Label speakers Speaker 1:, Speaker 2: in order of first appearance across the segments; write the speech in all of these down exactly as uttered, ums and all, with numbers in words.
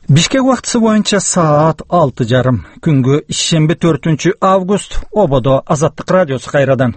Speaker 1: Бишкек убактысы боюнча саат алты жарым. Күнгү ишемби төртүнчү август. Ободо Азаттык радиосу кайрадан.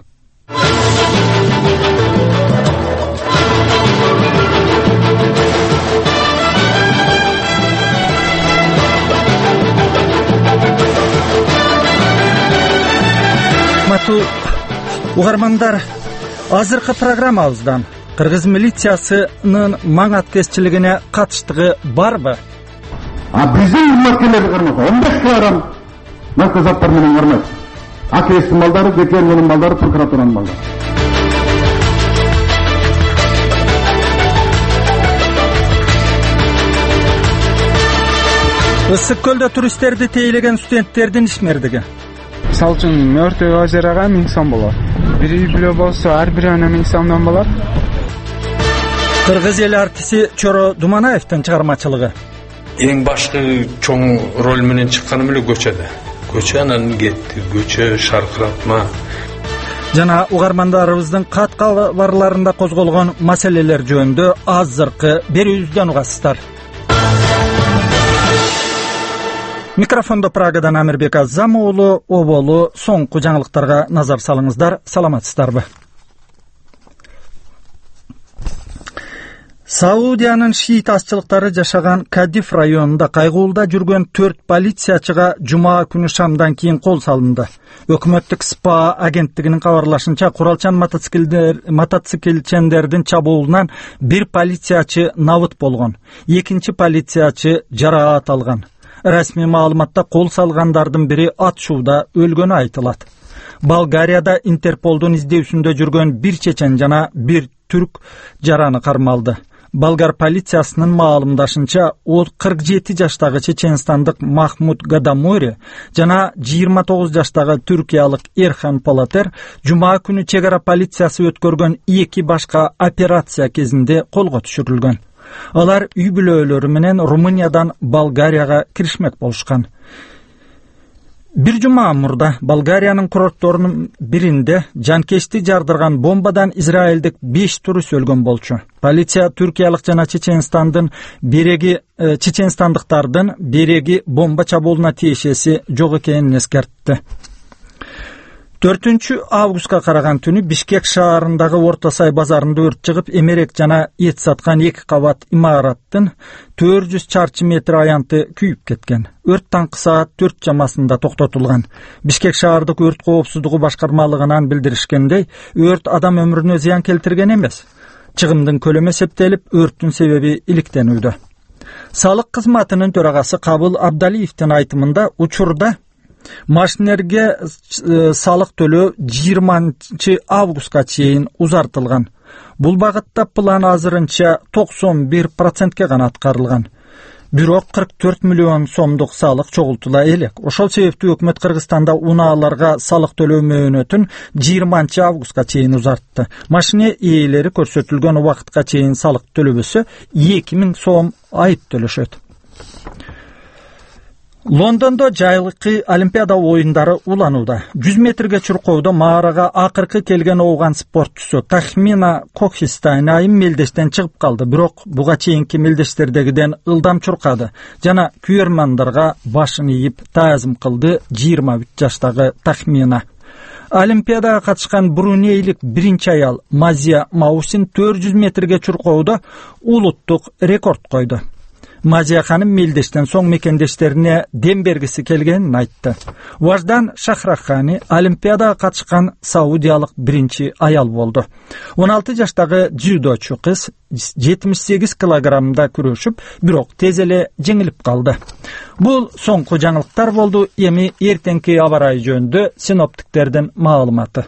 Speaker 1: Мату угармандар, азыркы программабыздан Кыргыз милициясынын маң аткезчилигине катыштыгы барбы?
Speaker 2: А биздин милициялар кармаса он беш килограмм наркозаттар менен кармайт. Акестин малдары, Бекенин малдары, прокуратуранын малдары.
Speaker 1: Ысык көлдө туристтерди тейлеген студенттердин ишмердиги.
Speaker 3: Мисалы үчүн Мөртөй озерога миң сом болот. Бир үй бүлө болсо ар бирөөнө миң сомдон болот.
Speaker 1: Кыргыз эл артисти Чоро Думанаевдин чыгармачылыгы.
Speaker 4: Эң башкы чоң роль менен чыкканым эле көчөдө. Көчө анан кетти, көчө шаркыратма.
Speaker 1: Жана угармандарыбыздын кат кабарларында козголгон маселелер жөнүндө азыркы берүүбүздөн угасыздар. Микрофондо Прагадан Амирбек Азам уулу, оболу соңку жаңылыктарга назар салыңыздар. Саламатсыздарбы? Саудиянын шиит азчылыктары жашаган Кадиф районунда кайгуулда жүргөн төрт полициячыга жума күнү шамдан кийин кол салынды. Өкмөттүк СПА агенттигинин кабарлашынча, куралчан мотоциклчендердин чабуулунан бир полициячы набыт болгон, экинчи полициячы жараат алган. Расмий маалыматта кол салгандардын бири атышууда өлгөнү айтылат. Болгарияда Интерполдун издөөсүндө жүргөн бир чечен жана бир түрк жараны кармалды. Болгар полициясынын маалымдашынча, ол кырк жети жаштагы чеченстандык Махмуд Гадамори жана жыйырма тогуз жаштагы түркиялык Эрхан Полатер жума күнү чек ара полициясы өткөргөн эки башка операция кезинде колго түшүрүлгөн. Алар үй бүлөлөрү менен Румыниядан Болгарияга киришмек болушкан. Бир жума мурда Болгариянын курортторунун биринде жанкечти жардырган бомбадан израилдик беш турист өлгөн болчу. Полиция түркиялык жана чеченстандын береги чеченстандыктардын береги бомба чабуулуна тиешеси жок экенин эскертти. төртүнчү августка караган түнү Бишкек шаарындагы Орто Сай базарында өрт чыгып, эмерек жана эт саткан эки кабат имараттын төрт жүз чарчы метр аянты күйүп кеткен. Өрт таңкы саат төрт чамасында токтотулган. Бишкек шаардык өрт коопсуздугу башкармалыгынан билдиришкендей, өрт адам өмүрүнө зыян келтирген эмес. Чыгымдын көлөмү эсептелип, өрттүн себеби иликтенүүдө. Салык кызматынын төрагасы Кабыл Абдалиевдин айтымында, учурда машинерге салык төлөө жыйырманчы августка чейин узартылган. Бул багытта план азырынча токсон бир процентке гана аткарылган. Бирок кырк төрт миллион сомдук салык чогултула элек. Ошол себептүү өкмөт Кыргызстанда унааларга салык төлөө мөөнөтүн жыйырманчы августка чейин узартты. Машина ээлери көрсөтүлгөн убакытка чейин салык төлөбөсө эки миң сом айып төлөшөт. Лондондо жайлыкы Олимпиада оюндары уланууда. жүз метрге чуркоодо маарага акыркы келген ооган спортчусу Тахмина Кохистайн айым мелдештен чыгып калды, бирок буга чейинки мелдештердегиден ылдам чуркады жана күйөрмандарга башын ийип таазим кылды жыйырма үч жаштагы Тахмина. Олимпиадага катышкан брунейлик биринчи аял Мазия Маусин төрт жүз метрге чуркоодо улуттук рекорд койду. Мазия ханым мелдештен соң мекендештерине дем бергиси келгенин айтты. Важдан Шахрахани Олимпиадага катышкан саудиялык биринчи аял болду. он алты жаштагы дзюдочу кыз жетимиш сегиз килограммда күрөшүп, бирок тез эле жеңилип калды. Бул соңку жаңылыктар болду. Эми эртеңки аба ырайы жөнүндө синоптиктердин маалыматы.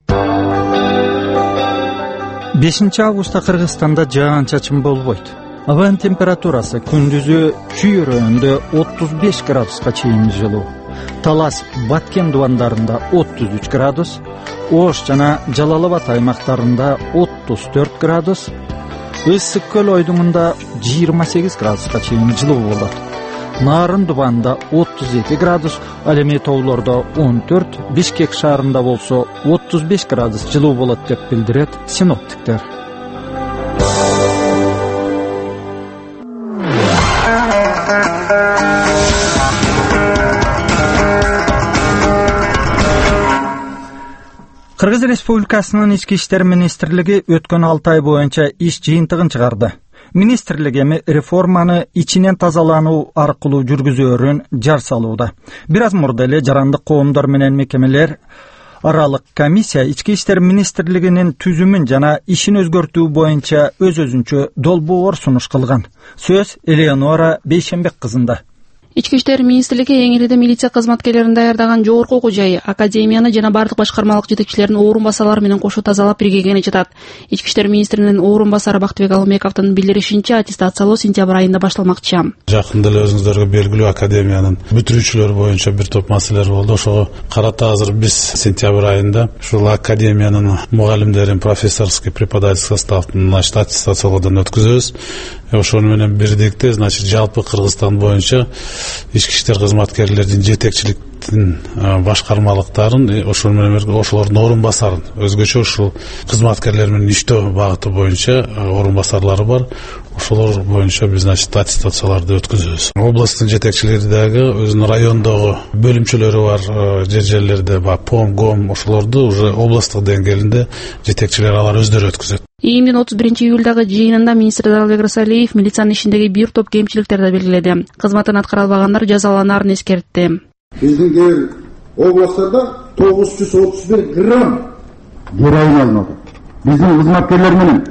Speaker 1: бешинчи августта Кыргызстанда жаан-чачын болбойт. Абанын температурасы күндүзү күй районунда отуз беш градуска чейин жылуу. Талас Баткен дубандарында отуз үч градус, Ош жана Жалал Абад аймактарында отуз төрт градус, Ысык көл ойдумунда жыйырма сегиз градуска чейин жылуу болот. Нарын дубанында отуз эки градус, ал эми тоолордо он төрт, Бишкек шаарында болсо отуз беш градус жылуу болот деп билдирет синоптиктер. Кыргыз Республикасынын Ички иштер министрлиги өткөн алты ай боюнча иш жыйынтыгын чыгарды. Министрлик эми реформаны ичинен тазалануу аркылуу жүргүзөөрүн жар салууда. Бир аз мурда эле жарандык коомдор менен мекемелер аралык комиссия Ички иштер министрлигинин түзүмүн жана ишин өзгөртүү боюнча өз-өзүнчө долбоор сунуш кылган. Сөз Элеонора Бейшенбек кызында.
Speaker 5: Ички иштер министрлиги эң ириде милиция кызматкерлерин даярдаган жогорку окуу жай, академияны жана бардык башкармалык жетекчилерин орун басарлары менен кошо тазалап биргегени жатат. Ички иштер министринин орун басары Бактыбек Алымбековдун билдиришинче, аттестациялоо сентябрь айында башталмакчы.
Speaker 6: Жакында эле өзүңүздөргө белгилүү академиянын бүтүрүүчүлөр боюнча бир топ маселелер болду. Ошого карата азыр биз сентябрь айында ушул академиянын мугалимдерин, профессорский, преподавательский составын аттестациялоодон өткүзөбүз. Ошону менен бирдикте, значит, жалпы Кыргызстан боюнча ички иштер кызматкерлердин жетекчиликтин башкармалыктарын, ошол менен бирге ошолордун орун басарын, өзгөчө ушул кызматкерлер менен иштөө багыты боюнча орун басарлары бар. Ошолор боюнча биз, значит, аттестацияларды өткүзөбүз. Областтын жетекчилери дагы өзүнүн райондогу бөлүмчөлөрү бар жер жерлерде, ПОМ, ГОМ, ошолорду уже областтык деңгээлинде жетекчилер алар өздөрү өткүзөт.
Speaker 5: Ийимдин отуз биринчи июлдагы жыйынында министр Даралбек Рысалиев милициянын ишиндеги бир топ кемчиликтерди белгиледи. Кызматын аткара албагандар жазаланарын эскертти.
Speaker 2: Биздин кээ областтарда тогуз жүз отуз бир грамм героин алынды. Биздин кызматкерлер менен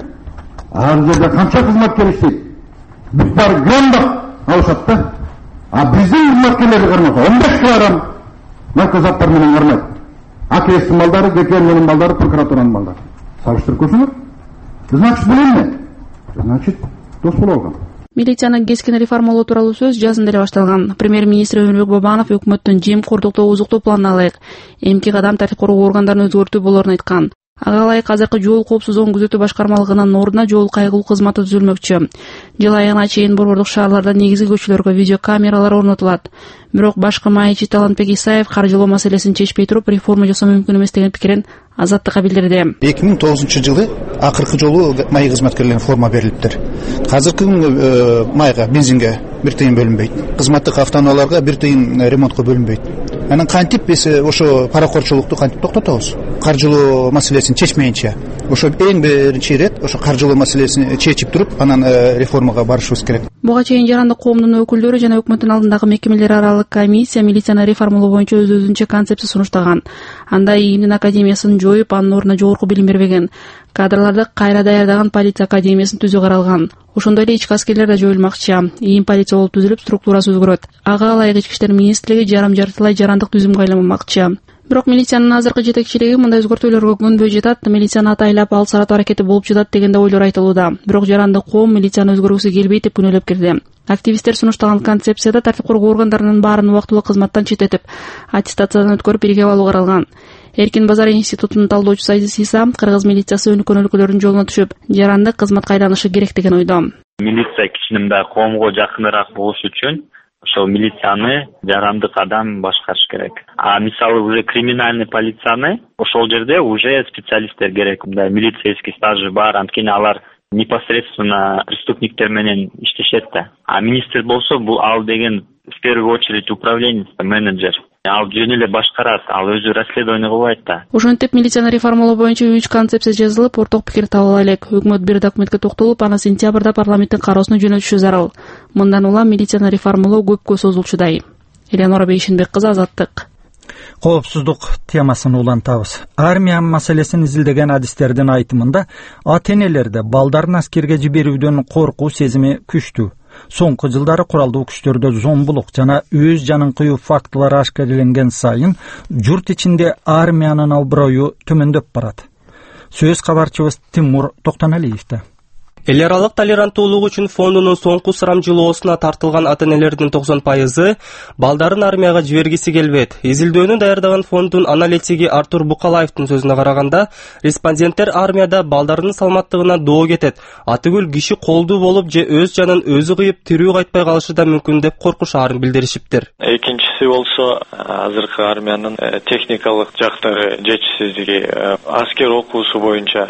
Speaker 2: ар жерде канча кызматкер иштейт? Бүт бар граммда алышат да. А биздин кызматкерлерди кармаса он беш грамм наркозаттар менен кармайт. Акрестин балдары, Гекенин балдары, прокуратуранын балдары. Салыштырып көрсөңөр. Значит, билемме? Значит, дос болгон.
Speaker 5: Милицияны кескин реформалоо тууралуу сөз жазында эле башталган. Премьер-министр Өмүрбек Бабанов өкмөттүн жемкордукту узуктуу планына ылайык эмки кадам тартип коргоо органдарын өзгөртүү болоорун айткан. Ага ылайык азыркы жол коопсуздугун күзөтүү башкармалыгынын ордуна жол кайгылуу кызматы түзүлмөкчү. Жыл айына чейин борбордук шаарларда негизги көчөлөргө видеокамералар орнотулат. Бирок башкы маечи Талантбек Исаев каржылоо маселесин чечпей туруп реформа жасоо мүмкүн эмес деген пикирин Азаттыкка билдирди.
Speaker 7: эки миң тогузунчу жылы акыркы жолу май кызматкерлерине форма берилиптир. Азыркы күнгө майга, бензинге бир тыйын бөлүнбөйт. Кызматтык автоунааларга бир тыйын ремонтко бөлүнбөйт. Анан кантип биз ошо паракорчулукту кантип токтотобуз? Каржылоо маселесин чечмейинче. Ошо эң биринчи ирет ошо каржылоо маселесин чечип туруп, анан реформага барышыбыз керек.
Speaker 5: Буга чейин жарандык коомдун өкүлдөрү жана өкмөттүн алдындагы мекемелер аралык комиссия милицияны реформалоо боюнча өз-өзүнчө концепция сунуштаган. Анда ИИМдин академиясын жоюп, анын ордуна жогорку билим бербеген. Кадрларды кайра даярдаган полиция академиясын түзүү каралган. Ошондой эле ички аскерлер да жоюлмакчы. ИИМ полиция болуп түзүлүп, структурасы өзгөрөт. Ага ылайык ички иштер министрлиги жарым-жартылай жарандык түзүмгө айланмакчы. Бирок милициянын азыркы жетекчилиги мындай өзгөртүүлөргө көнбөй жатат, милицияны атайлап ал саратуу аракети болуп жатат деген да ойлор айтылууда. Бирок жарандык коом милицияны өзгөргүсү келбейт деп күнөөлөп кирди. Активисттер сунуштаган концепцияда тартип коргоо органдарынын баарын убактылуу кызматтан четтетип, аттестациядан өткөрүп бирге алуу каралган. Эркин базар институтунун талдоочусу Азиз Иса кыргыз милициясы өнүккөн өлкөлөрдүн жолуна түшүп, жарандык кызматка айланышы керек деген ойдо.
Speaker 8: Милиция кичинемде коомго жакыныраак болуш үчүн ошол милицияны жарандык адам башкарыш керек. А мисалы уже криминальный полицияны ошол жерде уже специалисттер керек. Милицейский стажы бар, анткени алар непосредственно преступниктер менен иштешет да. А министр болсо бул ал деген в первую очередь управленец, менеджер. Ал жөн эле башкарат, ал өзү расследование кылбайт да.
Speaker 5: Ошентип милицияны реформалоо боюнча үч концепция жазылып, орток пикир таба элек. Өкмөт бир документке токтолуп, аны сентябрда парламенттин кароосуна жөнөтүшү зарыл. Мындан улам милицияны реформалоо көпкө созулчудай. Элеонора Бейшенбек кызы, Азаттык.
Speaker 1: Коопсуздук темасын улантабыз. Армия маселесин изилдеген адистердин айтымында ата-энелерде балдарын аскерге жиберүүдөн коркуу сезими күчтүү. Соңку жылдары куралдуу күчтөрдө зомбулук жана өз жанын кыюу фактылары ашкареленген сайын журт ичинде армиянын аброю төмөндөп барат. Сөз кабарчыбыз Тимур Токтоналиевде.
Speaker 9: Эл аралык толеранттуулук үчүн фондунун соңку сурамжылоосуна тартылган ата-энелердин токсон пайызы балдарын армияга жибергиси келбейт. Изилдөөнү даярдаган фонддун аналитиги Артур Букалаевдин сөзүнө караганда, респонденттер армияда балдарынын саламаттыгына доо кетет. Атыгүл киши колдуу болуп же өз жанын өзү кыйып тирүү кайтпай калышы да мүмкүн деп коркушаарын билдиришиптир.
Speaker 10: Экинчиси болсо азыркы армиянын техникалык жактары жетишсиздиги, аскер окуусу боюнча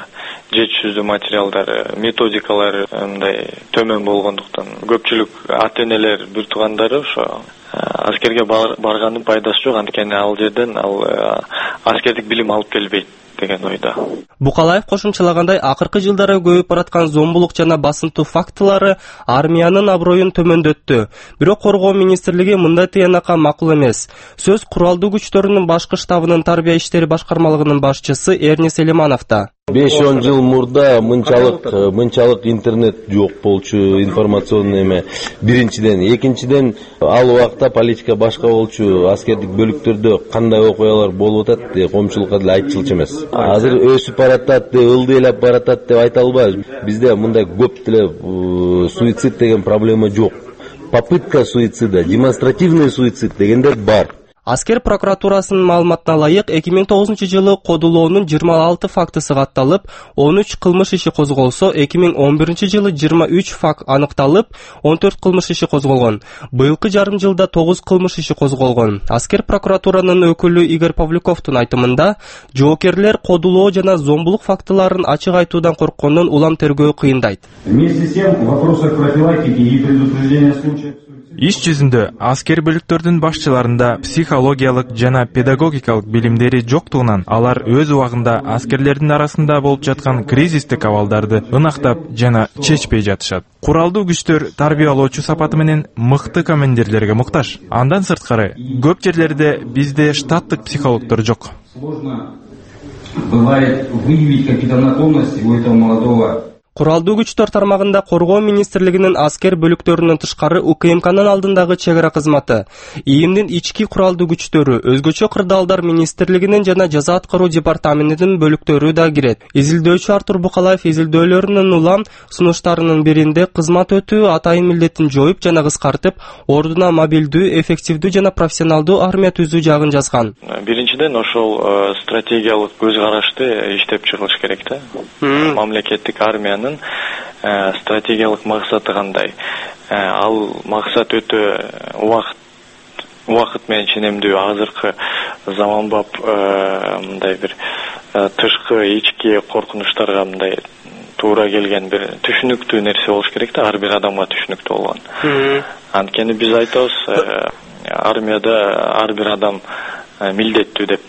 Speaker 10: жетишсиздүү материалдар, методикалар мындай төмөн болгондуктан көпчүлүк ата-энелер, бир туугандары ошо аскерге барганын пайдасы жок, анткени ал жерден ал аскердик билим алып келбейт деген ойда.
Speaker 9: Букалаев кошумчалагандай, акыркы жылдары көбөйүп бараткан зомбулук жана басынтуу фактылары армиянын аброюн төмөндөттү. Бирок коргоо министрлиги мындай тыянакка макул эмес. Сөз куралдуу күчтөрүнүн башкы штабынын тарбия иштери башкармалыгынын башчысы Эрнис Элимановда.
Speaker 11: беш он жыл мурда мынчалык мынчалык интернет жок болчу, информационный эме. Биринчиден, экинчиден, ал убакта политика башка болчу. Аскердик бөлүктөрдө кандай окуялар болуп атат деп коомчулукка деле айтчылчу эмес. Азыр өсүп баратат, ылдыйлап баратат деп айта албайбыз. Бизде мындай көп деле суицид деген проблема жок. Попытка суицида, демонстративный суицид дегендер бар.
Speaker 9: Аскер прокуратурасынын маалыматына ылайык, эки миң тогузунчу жылы кодулоонун жыйырма алты фактысы катталып, он үч кылмыш иши козголсо, эки миң он биринчи жылы жыйырма үч факт аныкталып, он төрт кылмыш иши козголгон. Быйылкы жарым жылда тогуз кылмыш иши козголгон. Аскер прокуратуранын өкүлү Игорь Павлюковдун айтымында, жоокерлер кодулоо жана зомбулук фактыларын ачык айтуудан корккондон улам тергөө кыйындайт.
Speaker 12: Вместе с тем, в вопросах профилактики и предупреждения случаев
Speaker 13: Иш жүзүндө аскер бөлүктөрдүн башчыларында психологиялык жана педагогикалык билимдери жоктугунан алар өз убагында аскерлердин арасында болуп жаткан кризистик абалдарды ынактап жана чечпей жатышат. Куралдуу күчтөр тарбиялоочу сапаты менен мыкты командирлерге муктаж. Андан сырткары, көп жерлерде бизде штаттык психологдор жок.
Speaker 12: Сложно бывает выявить капитанотомность у этого молодого.
Speaker 9: Куралдуу күчтөр тармагында коргоо министрлигинин аскер бөлүктөрүнөн тышкары УКМКнын алдындагы чек ара кызматы, ИИМдин ички куралдуу күчтөрү, өзгөчө кырдаалдар министрлигинин жана жаза аткаруу департаментинин бөлүктөрү да кирет. Изилдөөчү Артур Букалаев изилдөөлөрүнүн улам сунуштарынын биринде кызмат өтүү атайын милдетин жоюп жана кыскартып, ордуна мобилдүү, эффективдүү жана профессионалдуу армия түзүү жагын жазган.
Speaker 10: Биринчиден ошол стратегиялык көз карашты иштеп чыгыш керек да. Мамлекеттик армиянын стратегиялык максаты кандай? Ал максат өтө убакыт убакыт менен ченемдүү, азыркы заманбап мындай бир тышкы, ички коркунучтарга мындай туура келген бир түшүнүктүү нерсе болуш керек да, ар бир адамга түшүнүктүү болгон. Анткени биз айтабыз, армияда ар бир адам милдеттүү деп,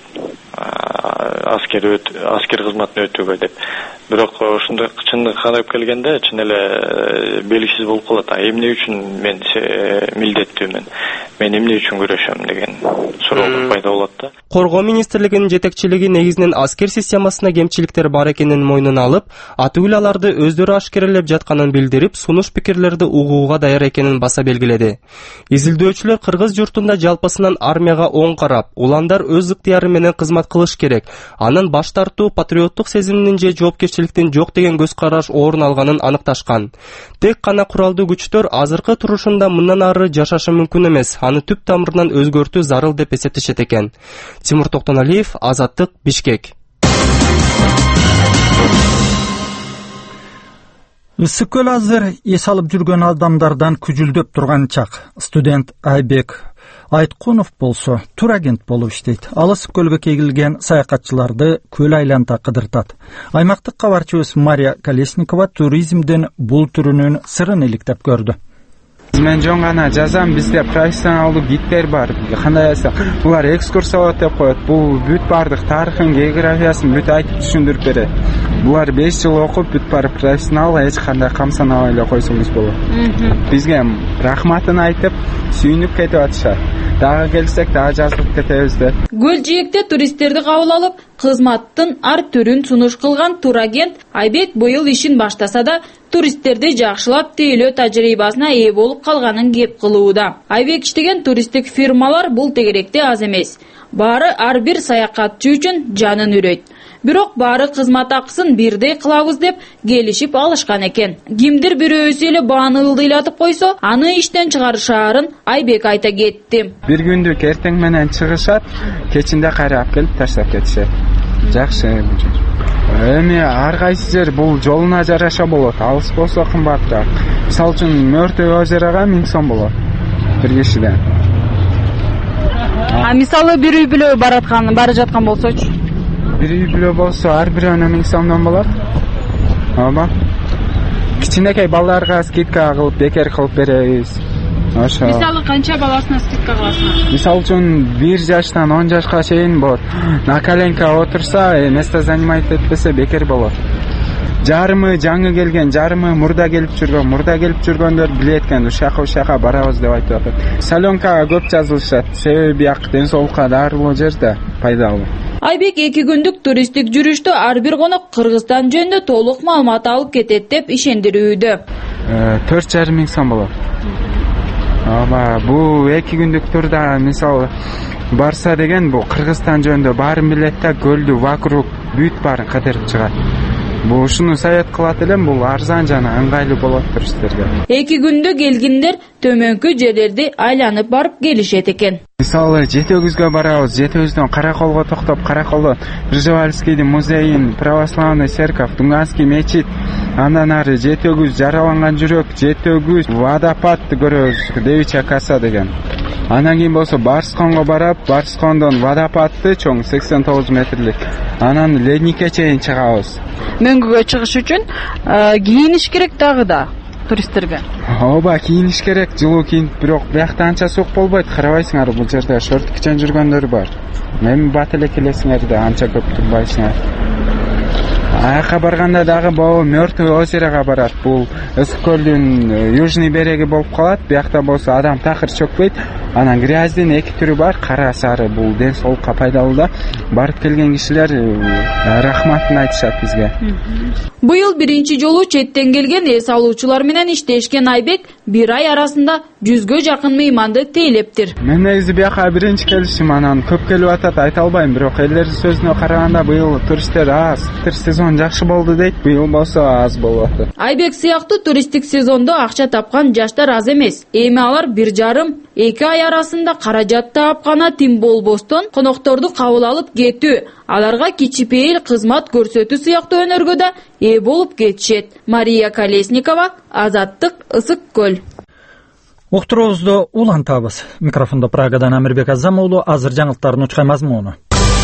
Speaker 10: аскер өт аскер кызматын өтүүгө деп. Бирок ошондой чындыгы карап келгенде чын эле белгисиз болуп калат. Эмне үчүн мен милдеттүүмүн? Мен эмне үчүн күрөшөм деген суроо пайда болот да.
Speaker 9: Коргоо министрлигинин жетекчилиги негизинен аскер системасына кемчиликтер бар экенин мойнуна алып, атүгүл аларды өздөрү ашкерелеп жатканын билдирип, сунуш пикирлерди угууга даяр экенин баса белгиледи. Изилдөөчүлөр кыргыз журтунда жалпысынан армияга оң карап, уландар өз ыктыяры менен кызмат кылыш керек. Анын баш тартуу патриоттук сезимдин же жоопкерчиликтин жок деген көз караш орун алганын аныкташкан. Тек гана куралдуу күчтөр азыркы турушунда мындан ары жашашы мүмкүн эмес, аны түп тамырынан өзгөртүү зарыл деп эсептешет экен. Тимур Токтоналиев, Азаттык, Бишкек.
Speaker 1: Ысык көл азыр эс алып жүргөн адамдардан күжүлдөп турган чак. Студент Айбек Айткунов болсо турагент болуп иштейт. Ал ысык көлгө келген саякатчыларды көл айланта кыдыртат. Аймактык кабарчыбыз Мария Колесникова туризмдин бул түрүнүн сырын иликтеп көрдү.
Speaker 3: Мен жон гана жазам, бизде профессионалдуу гиддер бар. Кандай десек, булар экскурсовод деп коет. Бул бүт бардык тарыхын, географиясын бүт айтып түшүндүрүп берет. Булар беш жыл окуп бүт барып профессионал, эч кандай камсанабай эле койсоңуз болот. Бизге рахматын айтып, сүйүнүп кетип атышат. Дагы келсек, дагы жазылып кетебиз деп.
Speaker 14: Көл жээкте туристтерди кабыл алып, кызматтын ар түрүн сунуш кылган турагент Айбек быйыл ишин баштаса да, туристтерди жакшылап тейлөө тажрыйбасына ээ болуп калганын кеп кылууда. Айбек иштеген туристтик фирмалар бул тегеректе аз эмес. Баары ар бир саякатчы үчүн жанын үрөйт. Бирок баары кызмат акысын бирдей кылабыз деп келишип алышкан экен. Кимдир бирөөсү эле бааны ылдыйлатып койсо, аны иштен чыгарышаарын Айбек айта кетти.
Speaker 3: Бир күндүк эртең менен чыгышат, кечинде кайрап келип таштап кетишет. Жакшы. Эми ар кайсы жер бул жолуна жараша болот. Алыс болсо кымбатыраак. Мисалы үчүн Мөртөй озерога миң сом болот бир кишиден.
Speaker 14: А мисалы бир үй бүлө бараткан, бара жаткан болсочу?
Speaker 3: Бир үй бүлө болсо ар бирөөнө миң сомдон болот. ооба кичинекей балдарга скидка кылып бекер кылып беребиз. Ошо.
Speaker 5: Мисалы канча баласына скидка кыласыңар?
Speaker 3: Мисалы үчүн бир жаштан он жашка чейин болот. На коленка отурса, место занимать этпесе бекер болот. Жарымы жаңы келген, жарымы мурда келип жүргөн, мурда келип жүргөндөр билет экен, ушака ушака барабыз деп айтып атат. Салонкага көп жазылышат, себеби бияк ден соолукка дарылуу жер да пайдалуу.
Speaker 14: Айбек эки күндүк туристтик жүрүштө ар бир конок Кыргызстан жөнүндө толук маалымат алып кетет деп ишендирүүдө.
Speaker 3: төрт жарым миң сом болот. Ооба, бул эки күндүк турда мисалы барса деген бул Кыргызстан жөнүндө баарын билет да, көлдү вокруг бүт баарын кыдырып чыгат. Бул ушуну совет кылат элем, бул арзан жана ыңгайлуу болот туристтерге.
Speaker 14: Эки күндө келгиндер төмөнкү жерлерди айланып барып келишет экен.
Speaker 3: Мисалы Жетөгүзгө барабыз, Жетөгүздөн Караколго токтоп, Караколдо Пржевальскийдин музейин, Православный церковь, Дунганский мечит, андан ары Жетөгүз, Жараланган жүрөк, Жетөгүз, водопадты көрөбүз, Девичья коса деген. Анан кийин болсо Барсконго барап, Барскондон водопадты чоң сексен тогуз метрлик. Анан ледникке чейин чыгабыз.
Speaker 5: Мөңгүгө чыгыш үчүн кийиниш керек дагы да туристтерге.
Speaker 3: Ооба, кийиниш керек, жылуу кийинип, бирок биякта анча суук болбойт. Карабайсыңар, бул жерде шорт кичен жүргөндөр бар. Эми бат эле келесиңер да анча көп турбайсыңар. Аяка барганда дагы бул Мёртвый озерого барат. Бул Ысык көлдүн южный береги болуп калат. Биякта болсо адам такыр чөкпөйт. Анан грязьдин эки түрү бар, кара сары. Бул ден соолукка пайдалуу да. Барып келген кишилер рахматын айтышат бизге.
Speaker 14: Быйыл биринчи жолу четтен келген эс алуучулар менен иштешкен Айбек бир ай арасында жүзгө жакын мыйманды тейлептир.
Speaker 3: Мен негизи бияка биринчи келишим, анан көп келип атат, айта албайм, бирок элдердин сөзүнө караганда быйыл туристтер аз. Сезон жакшы болду дейт, быйыл болсо аз болуп атат.
Speaker 14: Айбек сыяктуу туристтик сезондо акча тапкан жаштар аз эмес. Эми алар бир жарым эки ай арасында каражат таап гана тим болбостон конокторду кабыл алып кетүү, аларга кичипейил кызмат көрсөтүү сыяктуу өнөргө да ээ болуп кетишет. Мария Колесникова, Азаттык, Ысык көл.
Speaker 1: Уктуруубузду улантабыз. Микрофондо Прагадан Амирбек Азам уулу, азыр жаңылыктардын учкай мазмуну.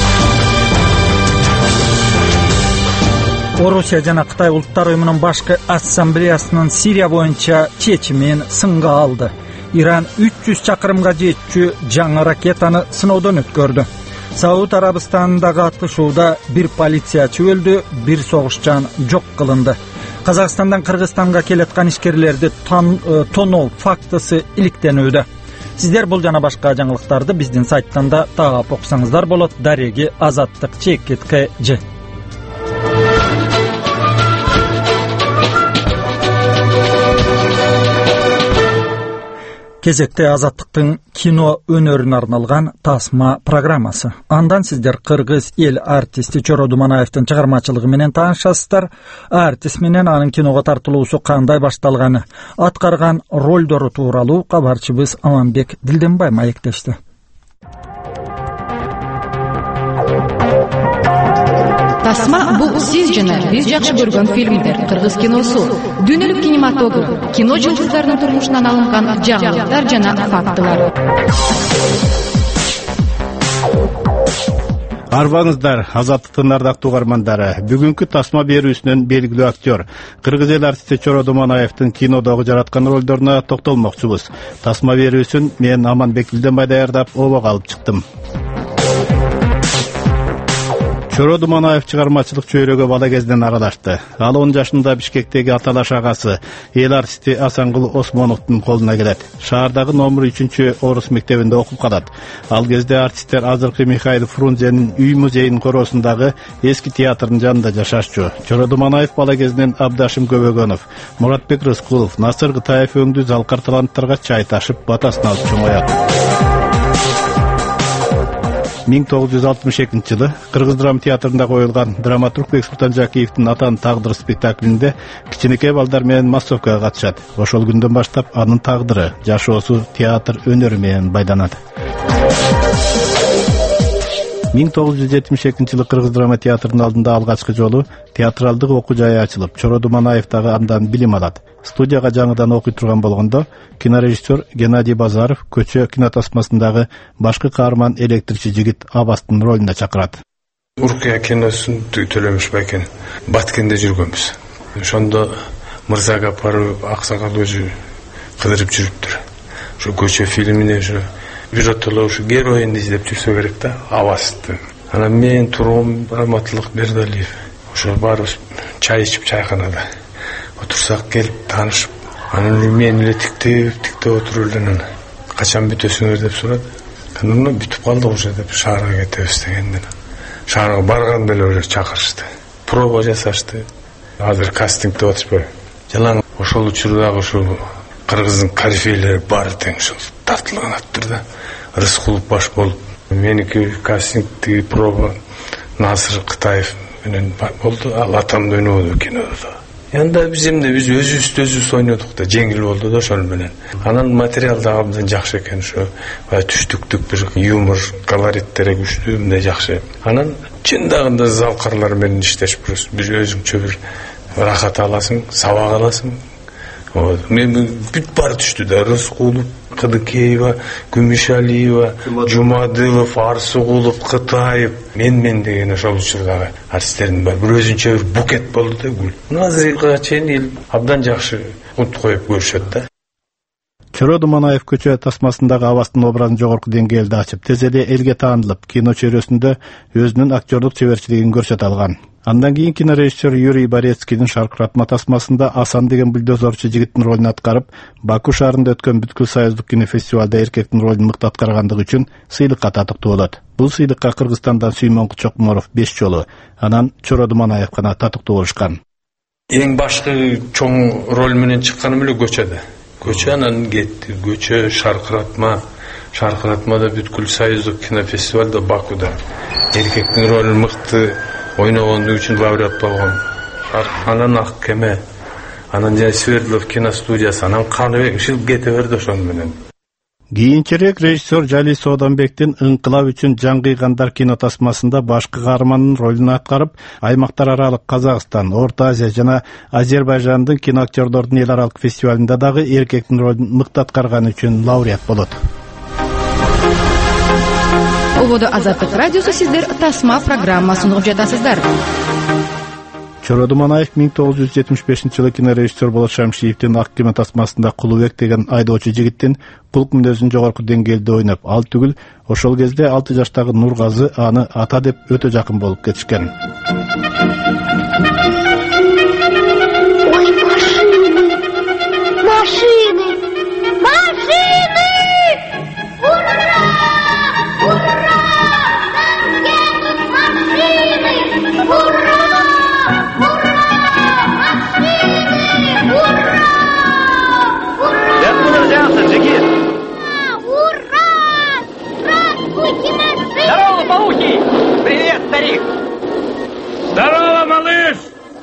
Speaker 1: Орусия жана Кытай улуттар уюмунун башкы ассамблеясынын Сирия боюнча чечимин сынга алды. Иран үч жүз чакырымга жетчү жаңы ракетаны сыноодон өткөрдү. Сауд Арабистандагы атышууда бир полициячы өлдү, бир согушчан жок кылынды. Казакстандан Кыргызстанга келаткан ишкерлерди тоноо фактысы иликтенүүдө. Сиздер бул жана башка жаңылыктарды биздин сайттан да таап окусаңыздар болот. Дареги Азаттык чекитке же. Кезекте Азаттыктын кино өнөрүнө арналган Тасма программасы. Андан сиздер кыргыз эл артисти Чоро Думанаевдин чыгармачылыгы менен таанышасыздар. Артист менен анын киного тартылуусу кандай башталганы, аткарган ролдору тууралуу кабарчыбыз Аманбек Дилденбай маектешти.
Speaker 15: Тасма — бул сиз жана биз жакшы көргөн фильмдер, кыргыз киносу, дүйнөлүк кинематограф, кино жылдыздарынын турмушунан алынган жаңылыктар жана фактылар.
Speaker 16: Арбаңыздар, Азаттыктын ардактуу угармандары. Бүгүнкү Тасма берүүсүнөн белгилүү актер, кыргыз эл артисти Чоро Думанаевдин кинодогу жараткан ролдоруна токтолмокчубуз. Тасма берүүсүн мен Аманбек Дилденбай даярдап, обого алып чыктым. Чоро Думанаев чыгармачылык чөйрөгө бала кезинен аралашты. Ал он жашында Бишкектеги аталаш агасы, эл артисти Асангул Осмоновдун колуна келет. Шаардагы номер үчүнчү орус мектебинде окуп калат. Ал кезде артисттер азыркы Михаил Фрунзенин үй музейинин коросундагы эски театрдын жанында жашашчу. Чоро Думанаев бала кезинен Абдашим Көбөгөнов, Муратбек Рыскулов, Насыр Кытаев өңдүү залкар таланттарга чай ташып, батасын алып чоңоят. миң тогуз жүз алтымыш экинчи жылы Кыргыз драма театрында коюлган драматург Бексултан Жакиевдин Атанын тагдыры спектаклинде кичинекей балдар менен массовкага катышат. Ошол күндөн баштап анын тагдыры, жашоосу театр өнөрү менен байланат. миң тогуз жүз жетимиш экинчи жылы Кыргыз драма театрынын алдында алгачкы жолу театралдык окуу жайы ачылып, Чоро Думанаев дагы андан билим алат. Студияга жаңыдан окуй турган болгондо кинорежиссер Геннадий Базаров көчө кинотасмасындагы башкы каарман электричи жигит Абастын ролуна чакырат.
Speaker 4: Уркия киносун Төлөмүш байкен Баткенде жүргөнбүз. Ошондо мырза Гапаров аксакал өзү кыдырып жүрүптүр. Ошо көчө фильмине ошо биротоло ушу героин издеп жүрсө керек да, абасты. Анан мен тургум Раматылык Бердалиев. Ошо барыбыз чай ичип чайканада отурсак келип таанышып, анан мен эле тиктеп тиктеп отуруп эле качан бүтөсүңөр деп сурады. Анан бүтүп калдык уже деп шаарга кетебиз дегенден. Шаарга барганда эле чакырышты. Проба жасашты. Азыр кастинг деп атышпайбы? Жалаң ошол учурдагы ушул кыргыздын корифейлери бар тең ушул тартылган аттыр да. Рыскулов баш болуп, меники кастингти проба Насыр Кытаев менен болду. Ал атамды ойнободу кинодо. Анда биз эмне биз өзүбүздү өзүбүз ойнодук да, жеңил болду да ошол менен. Анан материал да абдан жакшы экен, ошо түштүктүк бир юмор, колориттери күчтүү, мындай жакшы. Анан чындагында залкарлар менен иштеш бурус. Биз өзүңчө бир рахат аласың, сабак аласың. Мен бүт бар түштү да, Рыскулов, Кыдыкеева, Күмүшалиева, Жумадылов, Арсугулов, Кытаев, мен мен деген ошол учурдагы артисттердин бар. Бир өзүнчө бир букет болду да, гүл. Азыр элге чейин эл абдан жакшы кут коюп көрүшөт да.
Speaker 16: Чоро Думанаев көчө тасмасындагы абастын образын жогорку деңгээлде ачып, тез эле элге таанылып, кино чөйрөсүндө өзүнүн актерлук чеберчилигин көрсөтө алган. Андан кийин кинорежиссер Юрий Борецкийдин шаркыратма тасмасында Асан деген бульдозорчу жигиттин ролун аткарып, Баку шаарында өткөн бүткүл союздук кинофестивалда эркектин ролун мыкты аткаргандыгы үчүн сыйлыкка татыктуу болот. Бул сыйлыкка Кыргызстандан Сүймөн Чокморов беш жолу, анан Чоро Думанаев гана татыктуу болушкан.
Speaker 4: Эң башкы чоң роль менен чыкканым эле көчөдө. Көчө анан кетти, көчө шаркыратма, шаркыратмада бүткүл союздук кинофестивалда Бакуда эркектин ролун мыкты ойногондугу үчүн лауреат болгон. Анан Ак кеме, анан жана Свердлов киностудиясы, анан Каныбек ушул кете берди ошол менен.
Speaker 16: Кийинчерээк режиссер Жали Сооданбектин «Ыңкылап үчүн жан кыйгандар» кино тасмасында башкы каармандын ролун аткарып, аймактар аралык Казакстан, Орто Азия жана Азербайжандын киноактерлордун эл аралык фестивалында дагы эркектин ролун мыкты аткарганы үчүн лауреат болот.
Speaker 15: Ободо Азаттык радиосу сиздер тасма программасын угуп жатасыздар.
Speaker 16: Чоро Думанаев миң тогуз жүз жетимиш бешинчи жылы кинорежиссер болот Шамшиевдин «Ак кеме» тасмасында Кулубек деген айдоочу жигиттин кулк мүнөзүн жогорку деңгээлде ойноп, ал түгүл, ошол кезде алты жаштагы Нургазы аны ата деп өтө жакын болуп кетишкен.
Speaker 17: Машины! Машины! Ура! Ура! Там едут машины! Ура!
Speaker 18: Здорово, пауки! Привет, старик! Здорово, малыш!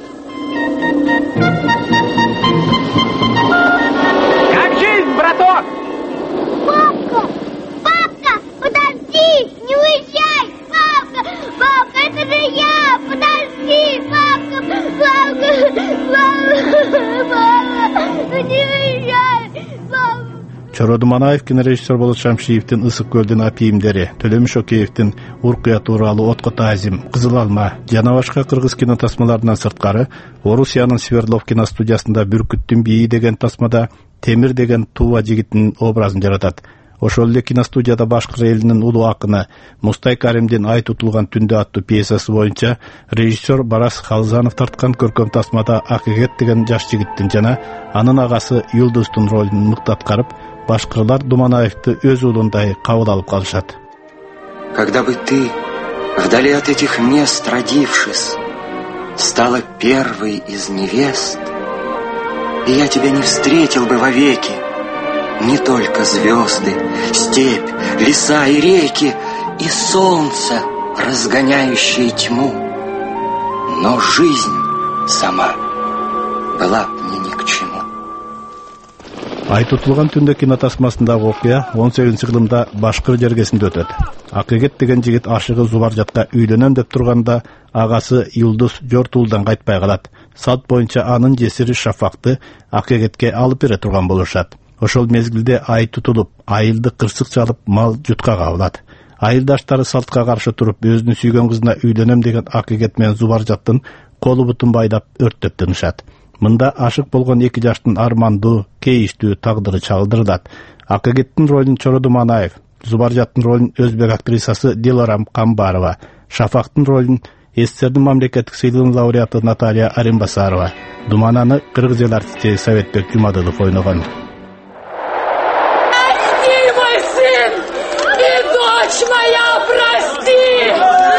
Speaker 18: Как жизнь, браток?
Speaker 17: Папка! Папка! Подожди! Не уезжай! Папка! Папка, это же я! Подожди! Папка! Папка! Папка! Не уезжай! Папка!
Speaker 16: Чоро Думанаев кинорежиссер болот Шамшиевдин «Ысык көлдүн апийимдери», Төлөмүш Океевдин «Уркуя тууралуу Отко таазим», «Кызыл алма» жана башка кыргыз кино тасмаларынан сырткары Орусиянын Свердлов киностудиясында «Бүркүттүн бийи» деген тасмада Темир деген Тува жигитинин образын жаратат. Ошол эле киностудияда башкыр элинин улуу акыны Мустай Каримдин «Ай тутулган түндө» аттуу пьесасы боюнча режиссер Барас Халзанов тарткан көркөм тасмада Акыгет деген жаш жигиттин жана анын агасы Юлдуздун ролун мыкты аткарып, башкырлар Думанаевди өз уулундай кабыл алып калышат.
Speaker 19: Когда бы ты, вдали от этих мест родившись, стала первой из невест, и я тебя не встретил бы вовеки, не только звезды, степь, леса и реки, и солнце, разгоняющее тьму, но жизнь сама была мне ни к чему.
Speaker 16: Ай тутулган түндө кино тасмасындагы окуя он сегизинчи кылымда башкыр жергесинде өтөт. Акыгет деген жигит ашыгы Зубаржатка үйлөнөм деп турганда агасы Юлдуз жортуулдан кайтпай калат. Салт боюнча анын жесири Шафакты Акыгетке алып бере турган болушат. Ошол мезгилде ай тутулуп, айылды кырсык чалып, мал жутка кабылат. Айылдаштары салтка каршы туруп, өзүнүн сүйгөн кызына үйлөнөм деген Акыгет менен Зубаржаттын колу бутун байдап өрттөп тынышат. Мында ашык болгон эки жаштын армандуу, кейиштүү тагдыры чагылдырылат. Акагеттин ролун Чороду Манаев, Зубаржаттын ролун өзбек актрисасы Диларам Камбарова, Шафактын ролун СССРдин мамлекеттик сыйлыгынын лауреаты Наталья Аримбасарова, Думананы кыргыз эл артисти Советбек Жумадылов ойногон.
Speaker 17: Прости, мой сын! И дочь моя, прости!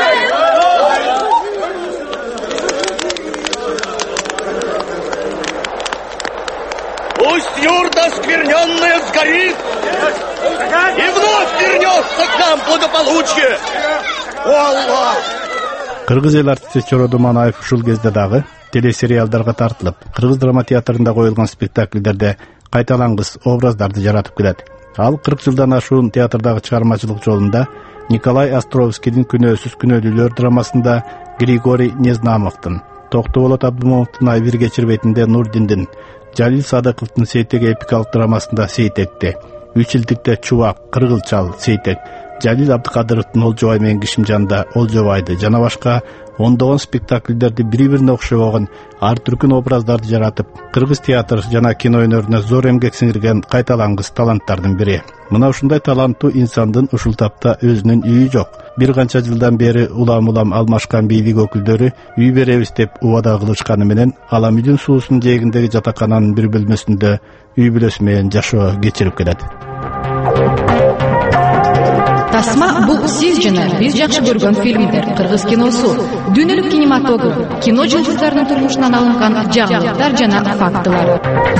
Speaker 18: Пусть юрта скверненная сгорит, и вновь вернется к нам благополучие. О, Аллах!
Speaker 16: Кыргыз эл артисти Чороду Манаев ушул кезде дагы телесериалдарга тартылып, кыргыз драма театрында коюлган спектакльдерде кайталангыс образдарды жаратып келет. Ал кырк жылдан ашуун театрдагы чыгармачылык жолунда Николай Островскийдин Күнөөсүз күнөөлүүлөр драмасында Григорий Незнамовдун, Токтоболот Абдымомовдун Айбир кечирбейтинде Нурдиндин, Жалил Садыковдун Сейтек эпикалык драмасында Сейтекте, Үч илдикте Чубак, Кыргылчал, Сейтек, Жалил Абдыкадыровдун Олжобай менен Кишимжанда Олжобайды жана башка ондогон спектакльдерди бири-бирине окшогон ар түркүн образдарды жаратып, кыргыз театр жана кино өнөрүнө зор эмгек сиңирген кайталангыс таланттардын бири. Мына ушундай таланттуу инсандын ушул тапта өзүнүн үйү жок. Бир канча жылдан бери улам-улам алмашкан бийлик өкүлдөрү үй беребиз деп убада кылышканы менен Аламүйдүн суусунун жээгиндеги жатакананын бир бөлмөсүндө үй бүлөсү менен жашоо кечирип келет.
Speaker 15: Тасма — бул сиз жана биз жакшы көргөн фильмдер, кыргыз киносу, дүйнөлүк кинематограф, кино жылдыздарынын турмушунан алынган жаңылыктар жана фактылар.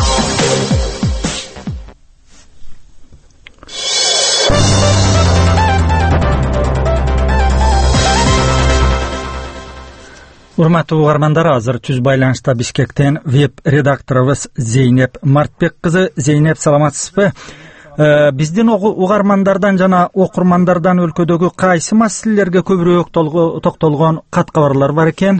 Speaker 1: Урматтуу угармандар, азыр түз байланышта Бишкектен веб редакторубуз Зейнеп Мартбек кызы. Зейнеп, саламатсызбы? Биздин угармандардан жана окурмандардан өлкөдөгү кайсы маселелерге көбүрөөк токтолгон кат кабарлар бар экен?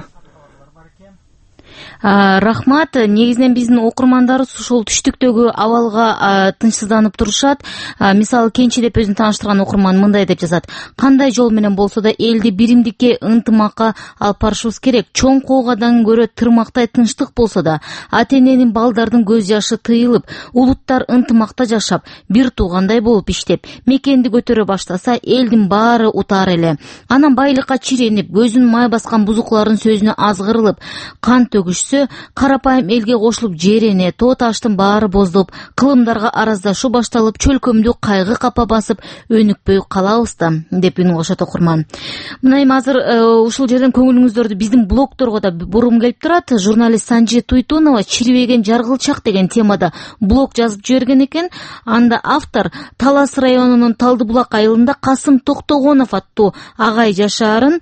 Speaker 20: Рахмат. Негизинен биздин окурмандарыбыз ушул түштүктөгү абалга тынчсызданып турушат. Мисалы, Кенчи деп өзүн тааныштырган окурман мындай деп жазат: кандай жол менен болсо да элди биримдикке, ынтымакка алып барышыбыз керек. Чоң куугадан көрө тырмактай тынчтык болсо да, ата-эненин, балдардын көз жашы тыйылып, улуттар ынтымакта жашап, бир туугандай болуп иштеп, мекенди көтөрө баштаса, элдин баары утаар эле. Анан байлыкка чиренип, көзүн май баскан бузуклардын сөзүнө азгырылып, кан төгүшсө, карапайым элге кошулуп жерене, тоо таштын баары боздолуп, кылымдарга араздашуу башталып, чөлкөмдү кайгы капа басып, өнүкпөй калабыз да, деп үн кошот окурман. Мына эми азыр ушул жерден көңүлүңүздөрдү биздин блогторго да бургум келип турат. Журналист Санжи Туйтунова чирибеген жаргылчак деген темада блог жазып жиберген экен. Анда автор Талас районунун Талдыбулак айылында Касым Токтогонов аттуу агай жашаарын,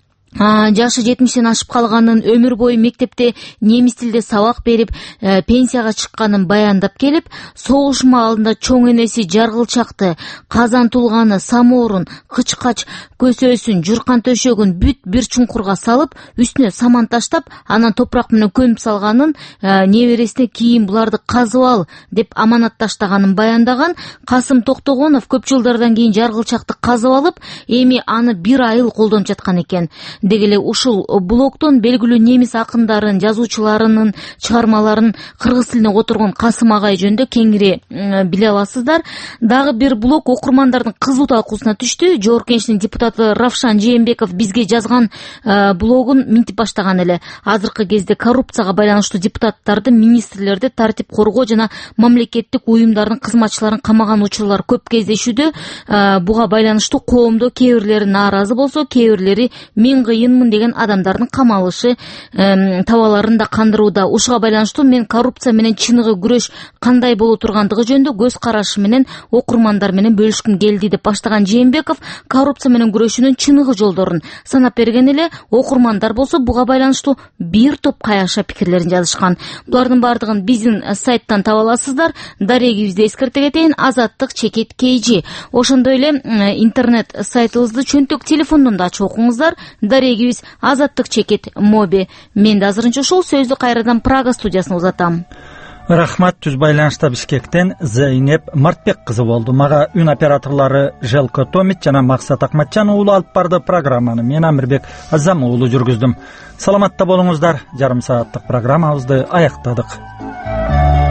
Speaker 20: жашы жетимиштен ашып калганын, өмүр бою мектепте немис тилде сабак берип, пенсияга чыкканын баяндап келип, согуш маалында чоң энеси жаргылчакты, казан тулганы, самоорун, кычкач көсөөсүн, журкан төшөгүн бүт бир чуңкурга салып, үстүнө саман таштап, анан топурак менен көмүп салганын, небересине кийин буларды казып ал деп аманат таштаганын баяндаган. Касым Токтогонов көп жылдардан кийин жаргылчакты казып алып, эми аны бир айыл колдонуп жаткан экен. Дегеле ушул блогтон белгилүү немис акындарын, жазуучуларынын чыгармаларын кыргыз тилине которгон Касым агай жөнүндө кеңири биле аласыздар. Дагы бир блог окурмандардын кызуу талкуусуна түштү. Жогорку Кеңештин депутаты Равшан Жээнбеков бизге жазган блогун минтип баштаган эле. Азыркы кезде коррупцияга байланыштуу депутаттарды, министрлерди, тартип коргоо жана мамлекеттик уюмдардын кызматчыларын камаган учурлар көп кездешүүдө. Буга байланыштуу коомдо кээ бирлери нааразы болсо, кээ бирлери мен кыйынмын деген адамдардын камалышы табаларын да кандырууда. Ушуга байланыштуу мен коррупция менен чыныгы күрөш кандай боло тургандыгы жөнүндө көз карашы менен окурмандар менен бөлүшкүм келди деп баштаган Жээнбеков коррупция менен күрөшүүнүн чыныгы жолдорун санап берген эле. Окурмандар болсо буга байланыштуу бир топ кайраша пикирлерин жазышкан. Булардын бардыгын биздин сайттан таба аласыздар. Дарегибизди эскерте кетейин: Азаттык чекит kg. Ошондой эле интернет сайтыбызды чөнтөк телефондон да ачып окуңуздар. Дарегибиз Азаттык чекит моби. Мен да азырынча ушул сөздү кайрадан Прага студиясына узатам.
Speaker 1: Рахмат, түз байланышта Бишкектен Зейнеп Мартбек кызы болду. Мага үн операторлары Желко Томит жана Максат Акматжан уулу алып барды программаны. Мен Амирбек Азам уулу жүргүздүм. Саламатта болуңуздар. Жарым сааттык программабызды аяктадык.